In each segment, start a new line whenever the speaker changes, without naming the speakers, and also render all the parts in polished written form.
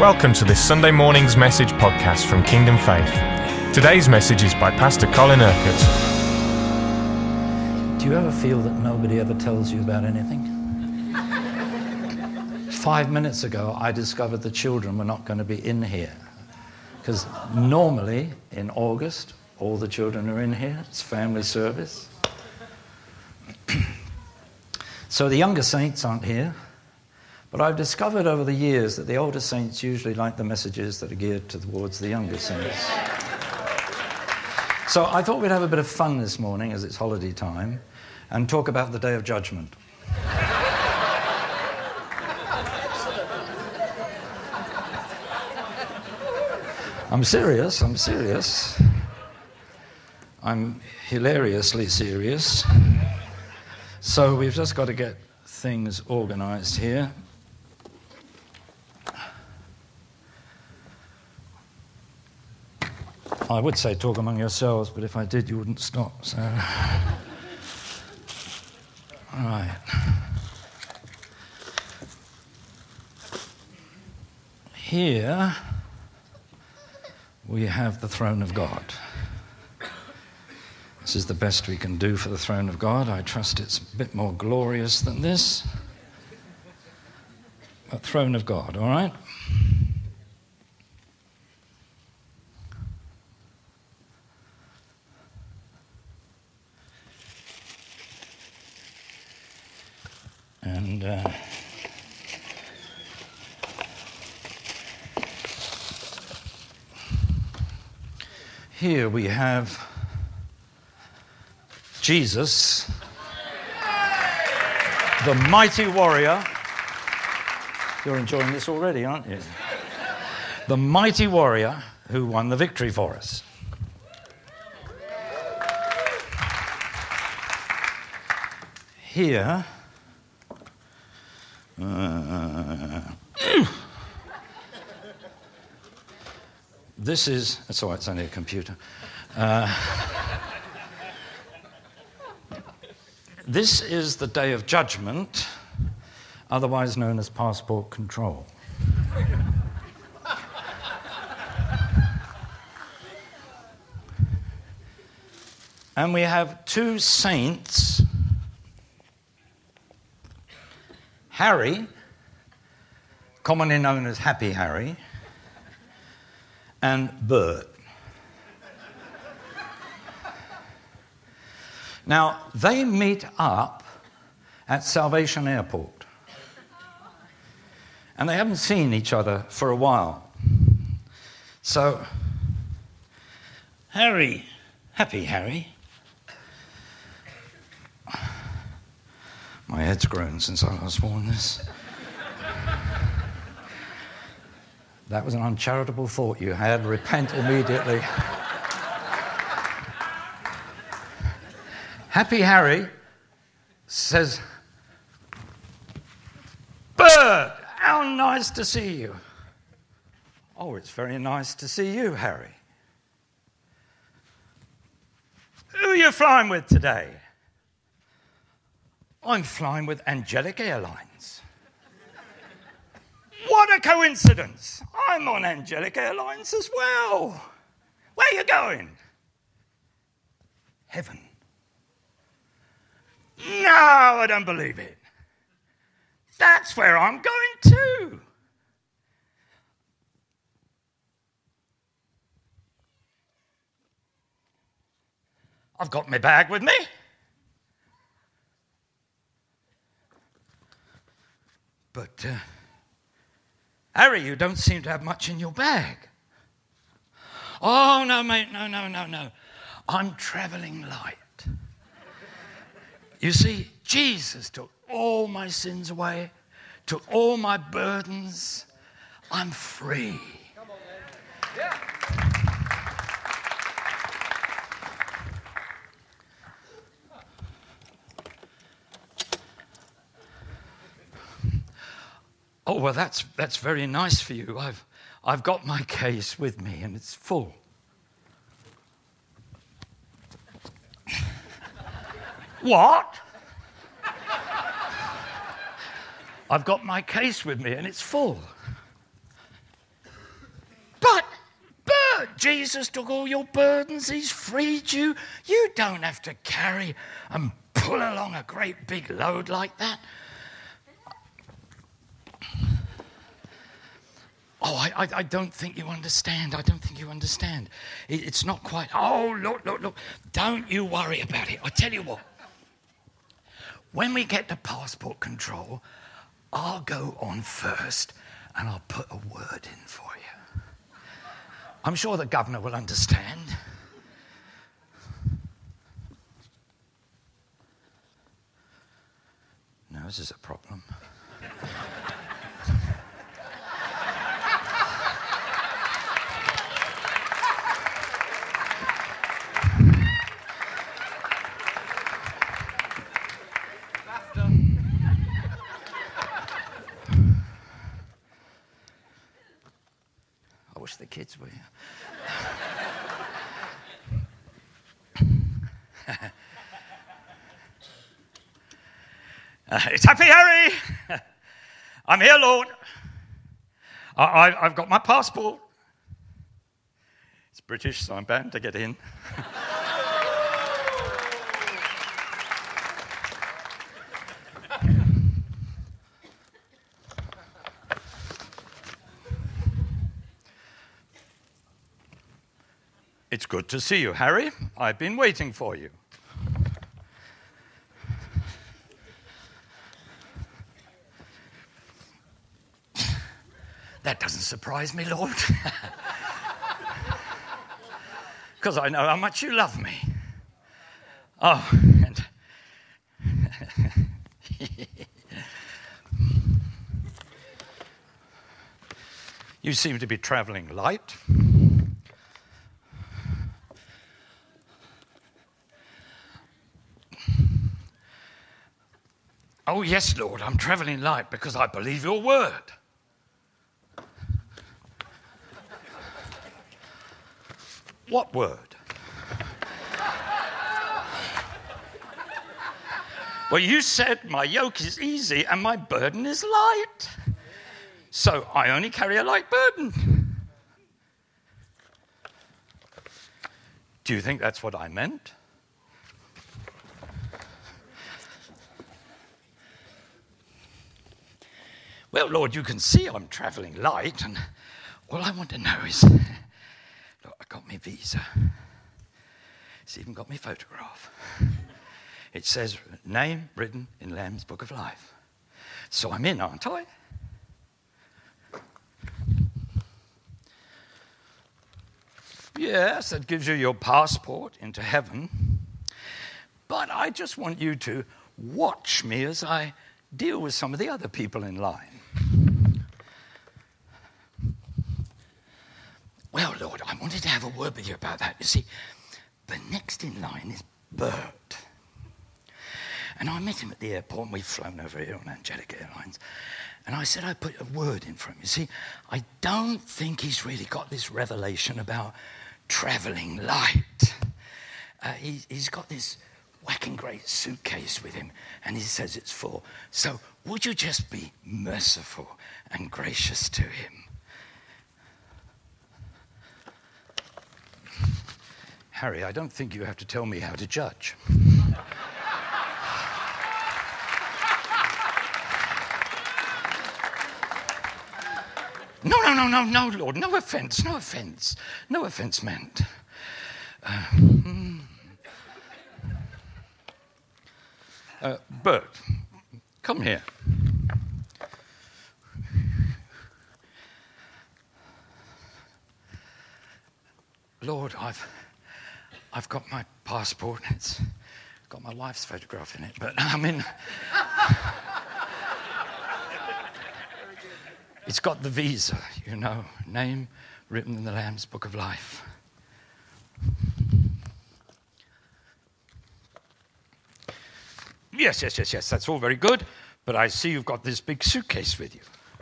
Welcome to this Sunday morning's message podcast from Kingdom Faith. Today's message is by Pastor Colin Urquhart.
Do you ever feel that nobody ever tells you about anything? 5 minutes ago, I discovered the children were not going to be in here. Because normally, in August, all the children are in here. It's family service. So the younger saints aren't here. But I've discovered over the years that the older saints usually like the messages that are geared towards the younger saints. So I thought we'd have a bit of fun this morning, as it's holiday time, and talk about the Day of Judgment. I'm serious. I'm hilariously serious. So we've just got to get things organized here. I would say talk among yourselves, but if I did, you wouldn't stop. So, all right. Here we have the throne of God. This is the best we can do for the throne of God. I trust it's a bit more glorious than this. But throne of God, all right? And here we have Jesus, the mighty warrior. You're enjoying this already, aren't you? The mighty warrior who won the victory for us. Here, this is, that's all right, it's only a computer. This is the Day of Judgment, otherwise known as passport control. And we have two saints, Harry, commonly known as Happy Harry, and Bert. Now, they meet up at Salvation Airport. And they haven't seen each other for a while. So, Harry, Happy Harry. My head's grown since I last worn this. That was an uncharitable thought you had. Repent immediately. Happy Harry says, "Bert, how nice to see you." "Oh, it's very nice to see you, Harry." "Who are you flying with today?" "I'm flying with Angelic Airlines." "What a coincidence. I'm on Angelic Airlines as well. Where are you going?" "Heaven." "No, I don't believe it. That's where I'm going too." "I've got my bag with me." "But, Harry, you don't seem to have much in your bag." "Oh, no, mate, no. I'm traveling light. You see, Jesus took all my sins away, took all my burdens. I'm free." Come on, man. Yeah. "Oh, well, that's very nice for you. I've got my case with me and it's full." "What?" "I've got my case with me and it's full." Jesus took all your burdens. He's freed you. You don't have to carry and pull along a great big load like that. Oh, I don't think you understand. I don't think you understand. It's not quite. Oh, look. Don't you worry about it. I tell you what. When we get to passport control, I'll go on first and I'll put a word in for you. I'm sure the governor will understand. No, this is a problem. I wish the kids were here. It's Happy Harry. I'm here, Lord. I've got my passport. It's British, so I'm bound to get in. It's good to see you, Harry. I've been waiting for you. That doesn't surprise me, Lord. Because I know how much you love me. Oh, and... You seem to be traveling light. Oh, yes, Lord, I'm traveling light because I believe your word. What word? Well, you said my yoke is easy and my burden is light. So I only carry a light burden. Do you think that's what I meant? Well, Lord, you can see I'm traveling light, and all I want to know is, look, I got my visa. It's even got my photograph. It says, name written in Lamb's Book of Life. So I'm in, aren't I? Yes, that gives you your passport into heaven. But I just want you to watch me as I deal with some of the other people in line. Well, Lord, I wanted to have a word with you about that. You see, the next in line is Bert. And I met him at the airport, and we've flown over here on Angelica Airlines. And I said I'd put a word in for him. You see, I don't think he's really got this revelation about travelling light. He's got this whacking great suitcase with him, and he says it's full. So would you just be merciful and gracious to him? Harry, I don't think you have to tell me how to judge. No, Lord, no offence meant. Bert, come here. Lord, I've got my passport. It's got my wife's photograph in it, but I mean, it's got the visa, you know, name written in the Lamb's Book of Life. Yes, that's all very good, but I see you've got this big suitcase with you.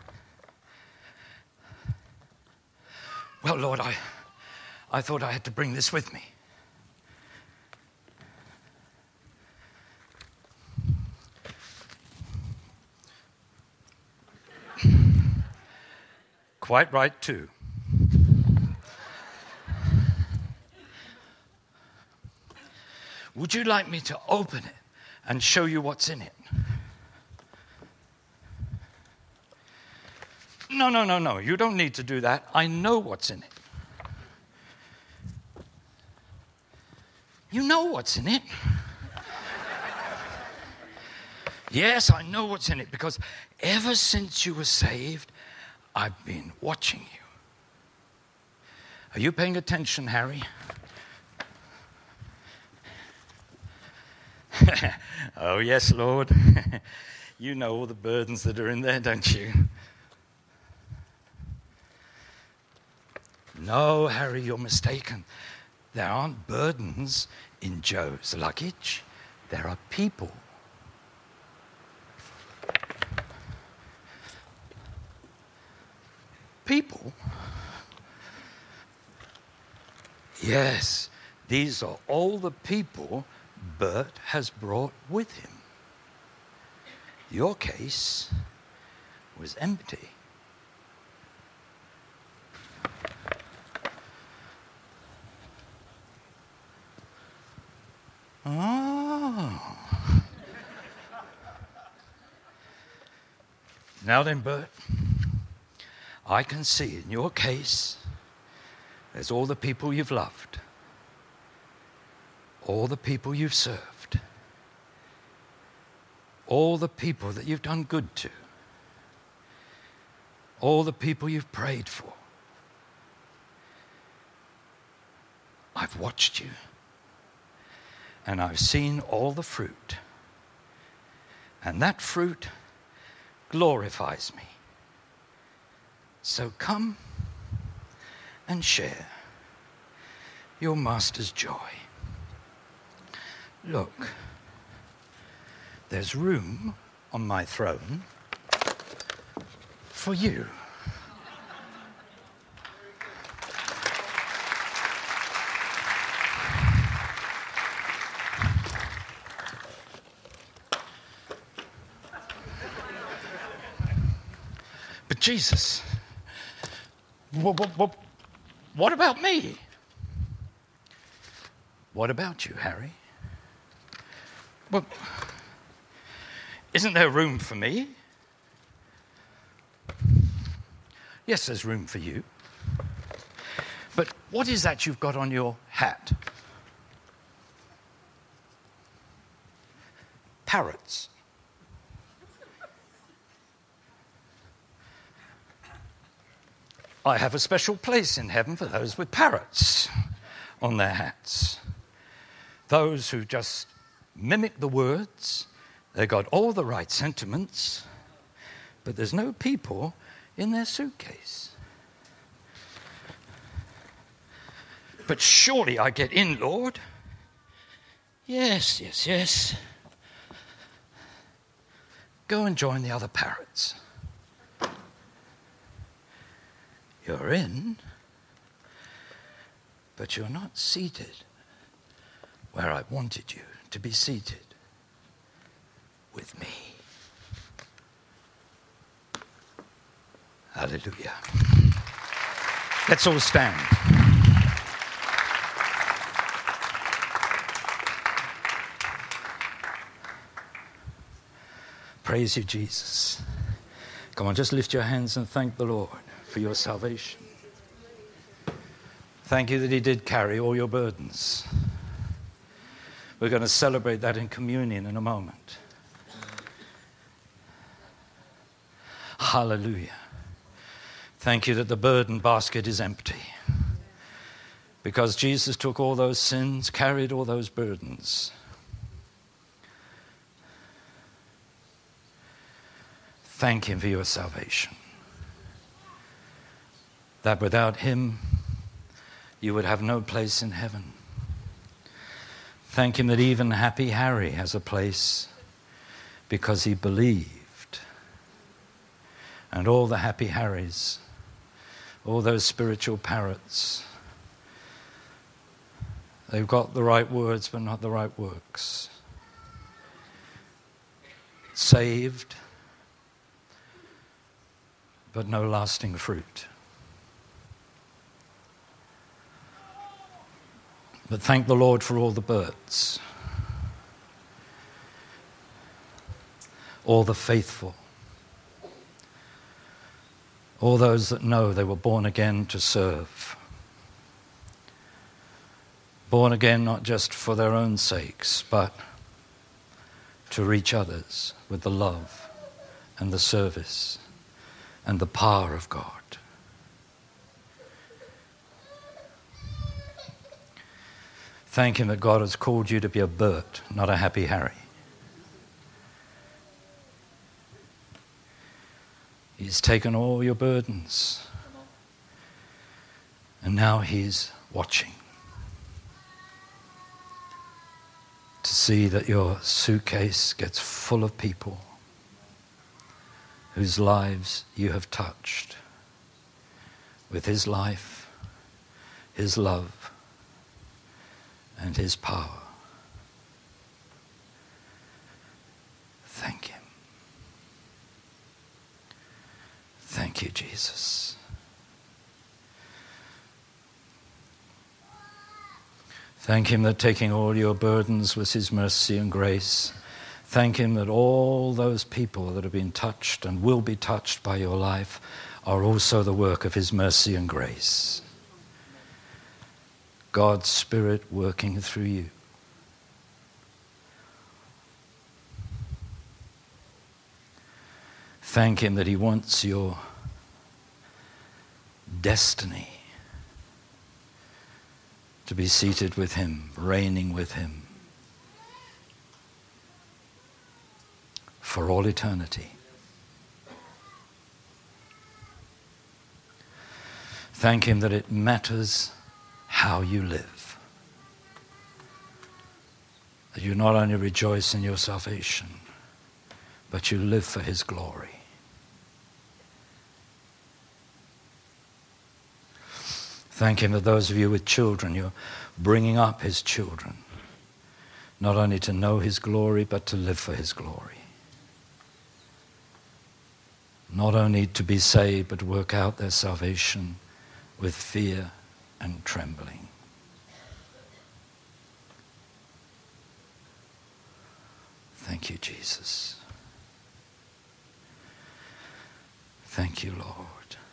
Well, Lord, I thought I had to bring this with me. Quite right, too. Would you like me to open it and show you what's in it? No. You don't need to do that. I know what's in it. You know what's in it. Yes, I know what's in it because ever since you were saved, I've been watching you. Are you paying attention, Harry? Oh, yes, Lord. You know all the burdens that are in there, don't you? No, Harry, you're mistaken. There aren't burdens in Joe's luggage. There are people. People? Yes, these are all the people Bert has brought with him. Your case was empty. Oh. Now then, Bert, I can see in your case there's all the people you've loved, all the people you've served, all the people that you've done good to, all the people you've prayed for. I've watched you, and I've seen all the fruit, and that fruit glorifies me. So come and share your master's joy. Look, there's room on my throne for you. But Jesus, what about me? What about you, Harry? Well, isn't there room for me? Yes, there's room for you. But what is that you've got on your hat? Parrots. I have a special place in heaven for those with parrots on their hats. Those who just mimic the words, they got all the right sentiments, but there's no people in their suitcase. But surely I get in, Lord. Yes. Go and join the other parrots. You're in, but you're not seated where I wanted you to be seated with me. Hallelujah. Let's all stand. Praise you, Jesus. Come on, just lift your hands and thank the Lord for your salvation. Thank you that he did carry all your burdens. We're going to celebrate that in communion in a moment. Hallelujah. Thank you that the burden basket is empty. Because Jesus took all those sins, carried all those burdens. Thank him for your salvation. That without him, you would have no place in heaven. Thank him that even Happy Harry has a place because he believed. And all the Happy Harrys, all those spiritual parrots, they've got the right words but not the right works. Saved, but no lasting fruit. But thank the Lord for all the birds all the faithful, all those that know they were born again to serve. Born again not just for their own sakes, but to reach others with the love and the service and the power of God. Thank him that God has called you to be a Bert, not a Happy Harry. He's taken all your burdens, and now he's watching to see that your suitcase gets full of people whose lives you have touched with his life, his love, and his power. Thank him. Thank you, Jesus. Thank him that taking all your burdens was his mercy and grace. Thank him that all those people that have been touched and will be touched by your life are also the work of his mercy and grace. God's Spirit working through you. Thank him that he wants your destiny to be seated with him, reigning with him for all eternity. Thank him that it matters how you live. That you not only rejoice in your salvation, but you live for his glory. Thank him that those of you with children, you're bringing up his children, not only to know his glory, but to live for his glory. Not only to be saved, but work out their salvation with fear and trembling. Thank you, Jesus. Thank you, Lord.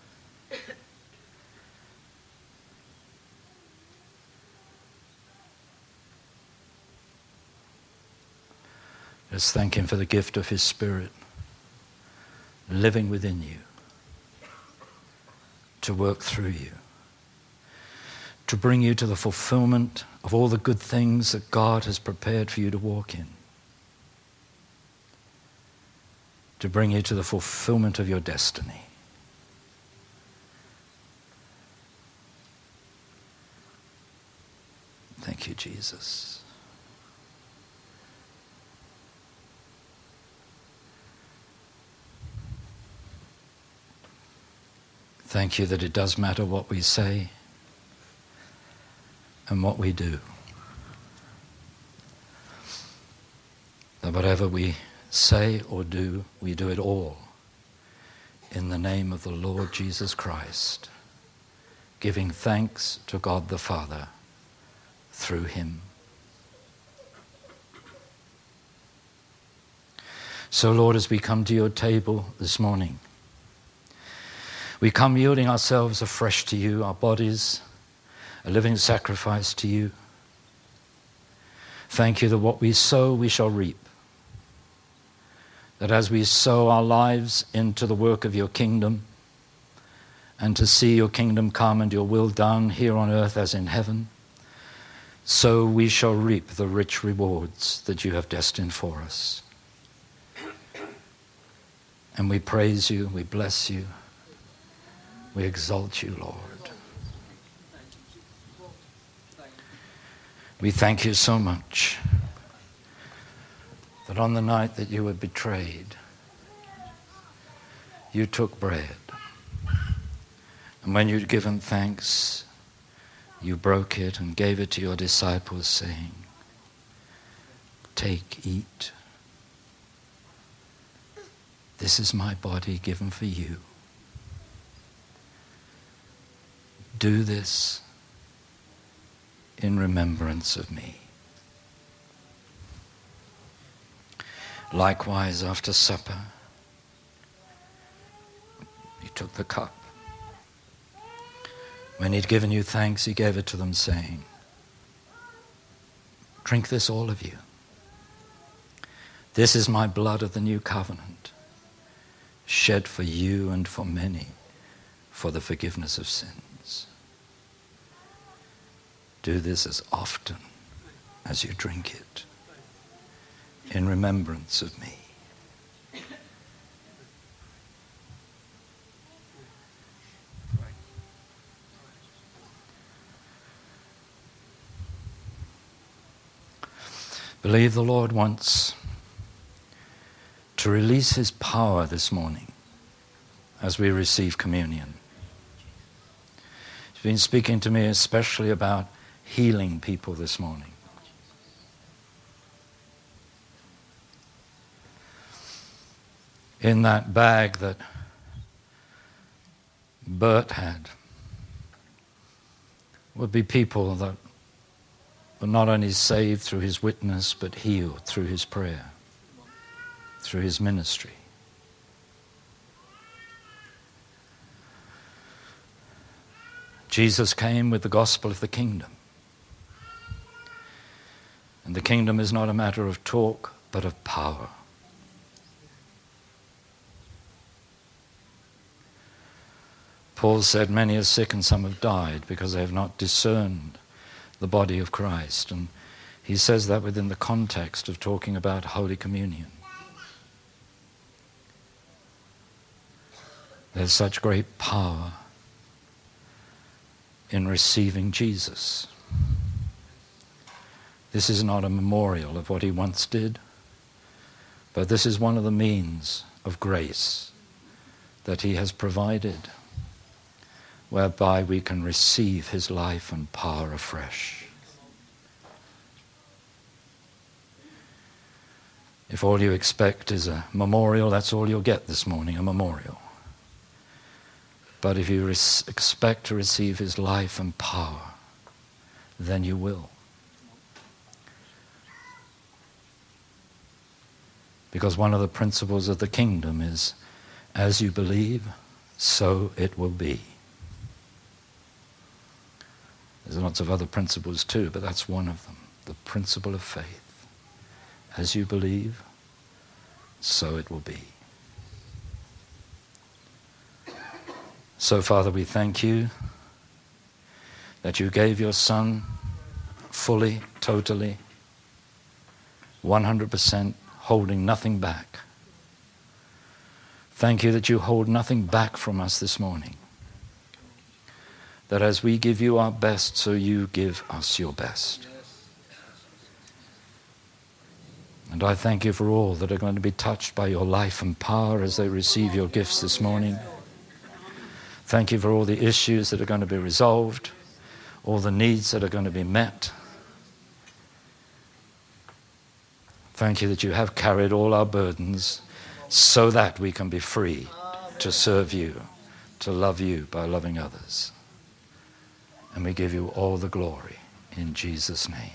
Just thank him for the gift of his Spirit living within you to work through you, to bring you to the fulfillment of all the good things that God has prepared for you to walk in, to bring you to the fulfillment of your destiny. Thank you, Jesus. Thank you that it does matter what we say and what we do. That whatever we say or do, we do it all in the name of the Lord Jesus Christ, giving thanks to God the Father through him. So, Lord, as we come to your table this morning, we come yielding ourselves afresh to you, our bodies, a living sacrifice to you. Thank you that what we sow, we shall reap. That as we sow our lives into the work of your kingdom and to see your kingdom come and your will done here on earth as in heaven, so we shall reap the rich rewards that you have destined for us. And we praise you, we bless you. We exalt you, Lord. We thank you so much that on the night that you were betrayed, you took bread. And when you'd given thanks, you broke it and gave it to your disciples, saying, "Take, eat. This is my body given for you. Do this in remembrance of me." Likewise, after supper, he took the cup. When he'd given you thanks, he gave it to them, saying, "Drink this, all of you. This is my blood of the new covenant, shed for you and for many for the forgiveness of sins. Do this as often as you drink it in remembrance of me." Believe the Lord wants to release his power this morning as we receive communion. He's been speaking to me especially about healing people this morning. In that bag that Bert had would be people that were not only saved through his witness, but healed through his prayer, through his ministry. Jesus came with the gospel of the kingdom. And the kingdom is not a matter of talk, but of power. Paul said, "Many are sick and some have died because they have not discerned the body of Christ." And he says that within the context of talking about Holy Communion. There's such great power in receiving Jesus. This is not a memorial of what he once did, but this is one of the means of grace that he has provided, whereby we can receive his life and power afresh. If all you expect is a memorial, that's all you'll get this morning, a memorial. But if you expect to receive his life and power, then you will. Because one of the principles of the kingdom is, as you believe, so it will be. There's lots of other principles too, but that's one of them. The principle of faith. As you believe, so it will be. So, Father, we thank you that you gave your Son fully, totally, 100%, holding nothing back. Thank you that you hold nothing back from us this morning. That as we give you our best, so you give us your best. And I thank you for all that are going to be touched by your life and power as they receive your gifts this morning. Thank you for all the issues that are going to be resolved, all the needs that are going to be met. Thank you that you have carried all our burdens so that we can be free to serve you, to love you by loving others. And we give you all the glory in Jesus' name.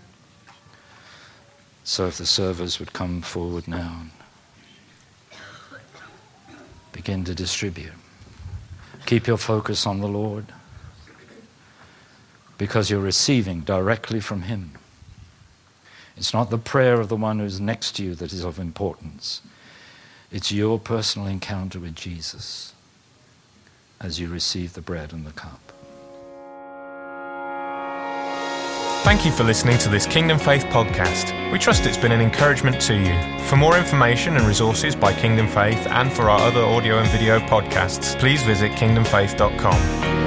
So if the servers would come forward now and begin to distribute. Keep your focus on the Lord, because you're receiving directly from him. It's not the prayer of the one who's next to you that is of importance. It's your personal encounter with Jesus as you receive the bread and the cup.
Thank you for listening to this Kingdom Faith podcast. We trust it's been an encouragement to you. For more information and resources by Kingdom Faith and for our other audio and video podcasts, please visit kingdomfaith.com.